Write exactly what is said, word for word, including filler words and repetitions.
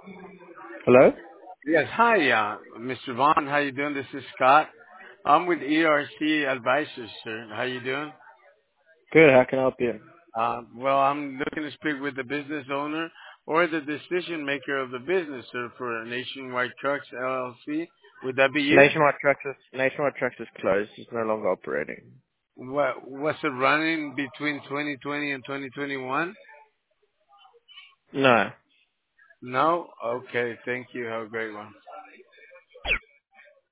Hello? Yes, hi, uh, mister Vaughn. How you doing? This is Scott. I'm with E R C Advisors, sir. How you doing? Good, how can I help you? Uh, well, I'm looking to speak with the business owner or the decision maker of the business, sir, for Nationwide Trucks L L C. Would that be you? Nationwide Trucks is, Nationwide Trucks is closed. It's no longer operating. What was it running between twenty twenty and twenty twenty-one? No. No. Okay. Thank you. Have a great one.